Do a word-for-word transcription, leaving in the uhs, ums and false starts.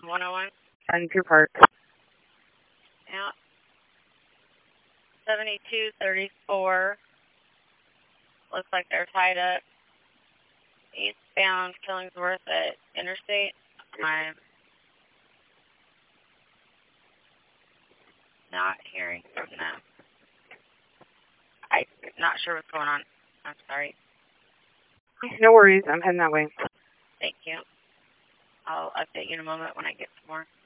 one oh one. Frontier Park. Yeah. seventy-two thirty-four. Looks like they're tied up eastbound Killingsworth at Interstate. I'm not hearing from them. I'm not sure what's going on. I'm sorry. No worries. I'm heading that way. Thank you. I'll update you in a moment when I get some more.